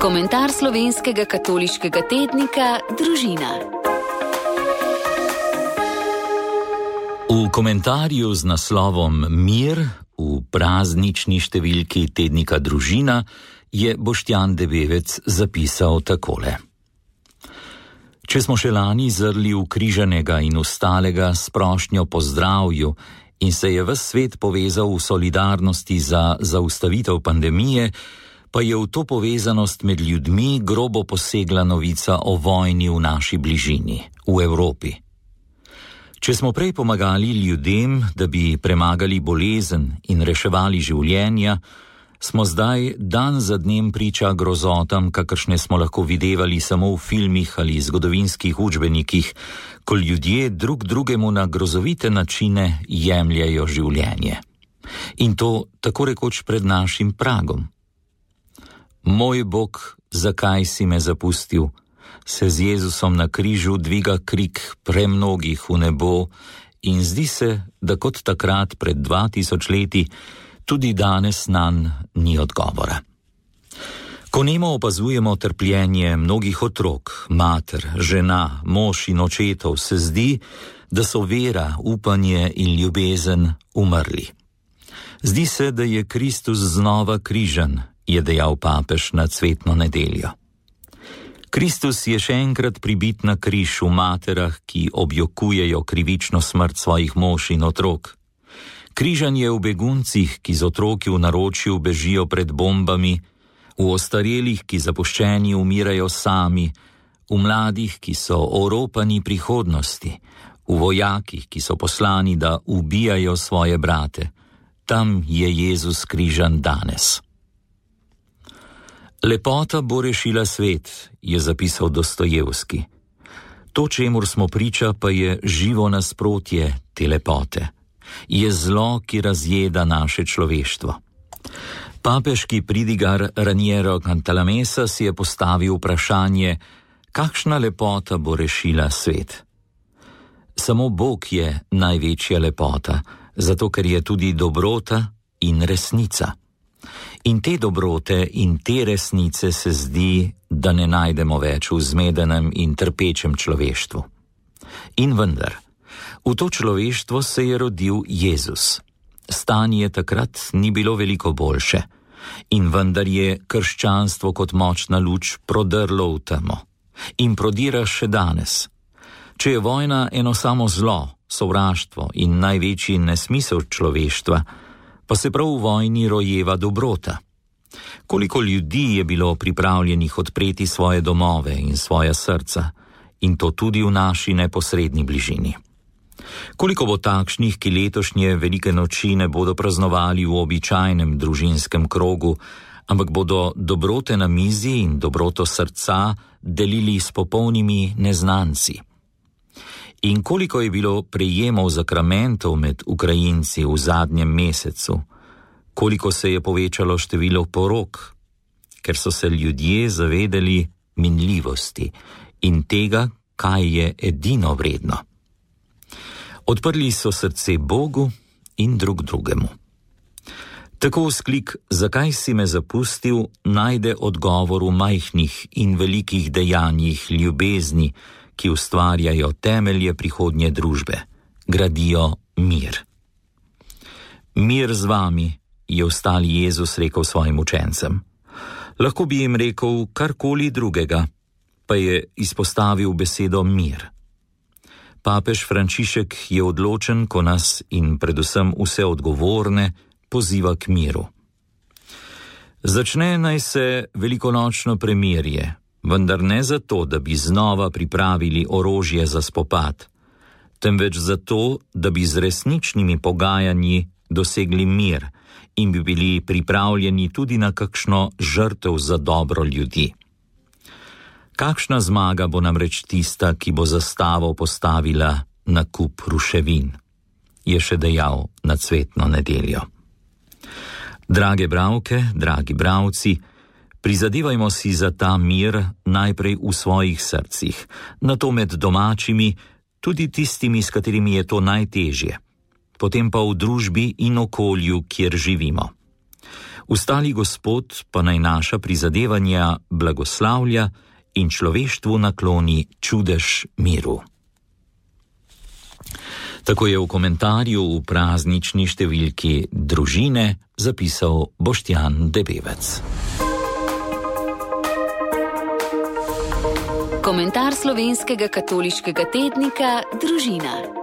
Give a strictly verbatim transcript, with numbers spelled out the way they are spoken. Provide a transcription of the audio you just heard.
Komentar slovenskega katoliškega tednika Družina. V komentarju z naslovom Mir v praznični številki tednika Družina je Boštjan Debevec zapisal takole. Če smo še lani zrli v križanega in ustalega s prošnjo po zdravju in se je ves svet povezal v solidarnosti za zaustavitev pandemije, pa je v to povezanost med ljudmi grobo posegla novica o vojni v naši bližini, v Evropi. Če smo prej pomagali ljudem, da bi premagali bolezen in reševali življenja, smo zdaj dan za dnem priča grozotam, kakršne smo lahko videvali samo v filmih ali zgodovinskih učbenikih, ko ljudje drug drugemu na grozovite načine jemljajo življenje. In to tako rekoč pred našim pragom. Moj Bog, zakaj si me zapustil? Se z Jezusom na križu dviga krik premnogih v nebo in zdi se, da kot takrat pred dva tisoč leti, tudi danes nanj ni odgovora. Ko nemo opazujemo trpljenje mnogih otrok, mater, žena, mož in očetov, se zdi, da so vera, upanje in ljubezen umrli. Zdi se, da je Kristus znova križan, je dejal papež na cvetno nedeljo. Kristus je še enkrat pribit na križ v materah, ki objokujejo krivično smrt svojih mož in otrok. Križan je v beguncih, ki z otroki v naročju bežijo pred bombami, v ostarelih, ki zapuščeni umirajo sami, v mladih, ki so oropani prihodnosti, v vojakih, ki so poslani, da ubijajo svoje brate. Tam je Jezus križan danes. Lepota bo rešila svet, je zapisal Dostojevski. To, čemur smo priča, pa je živo nasprotje te lepote. Je zlo, ki razjeda naše človeštvo. Papeški pridigar Raniero Cantalamessa si je postavil vprašanje, kakšna lepota bo rešila svet. Samo Bog je največja lepota, zato ker je tudi dobrota in resnica. In te dobrote in te resnice se zdi, da ne najdemo več v zmedenem in trpečem človeštvu. In vendar, v to človeštvo se je rodil Jezus. Stanje takrat ni bilo veliko boljše. In vendar je krščanstvo kot močna luč prodrlo v temo. In prodira še danes. Če je vojna eno samo zlo, sovraštvo in največji nesmisel človeštva, pa se prav v vojni rojeva dobrota. Koliko ljudi je bilo pripravljenih odpreti svoje domove in svoja srca, in to tudi v naši neposredni bližini. Koliko bo takšnih, ki letošnje velike noči ne bodo praznovali v običajnem družinskem krogu, ampak bodo dobrote na mizi in dobroto srca delili s popolnimi neznanci. In koliko je bilo prejemov zakramentov med Ukrajinci v zadnjem mesecu, koliko se je povečalo število porok, ker so se ljudje zavedali minljivosti in tega, kaj je edino vredno. Odprli so srce Bogu in drug drugemu. Tako vzklik, zakaj si me zapustil, najde odgovor v majhnih in velikih dejanjih ljubezni, ki ustvarjajo temelje prihodnje družbe, gradijo mir. Mir z vami, je ostali Jezus rekel svojim učencem. Lahko bi jim rekel karkoli drugega, pa je izpostavil besedo mir. Papež Frančišek je odločen, ko nas in predvsem vse odgovorne poziva k miru. Začne naj se velikonočno premirje, vendar ne zato, da bi znova pripravili orožje za spopad, temveč zato, da bi z resničnimi pogajanji dosegli mir in bi bili pripravljeni tudi na kakšno žrtev za dobro ljudi. Kakšna zmaga bo namreč tista, ki bo zastavo postavila na kup ruševin, je še dejal na cvetno nedeljo. Drage bralke, dragi bralci, prizadevajmo si za ta mir najprej v svojih srcih, nato med domačimi, tudi tistimi, s katerimi je to najtežje, potem pa v družbi in okolju, kjer živimo. Ustali Gospod pa naj naša prizadevanja blagoslavlja in človeštvu nakloni čudež miru. Tako je v komentarju v praznični številki Družine zapisal Boštjan Debevec. Komentar slovenskega katoliškega tednika Družina.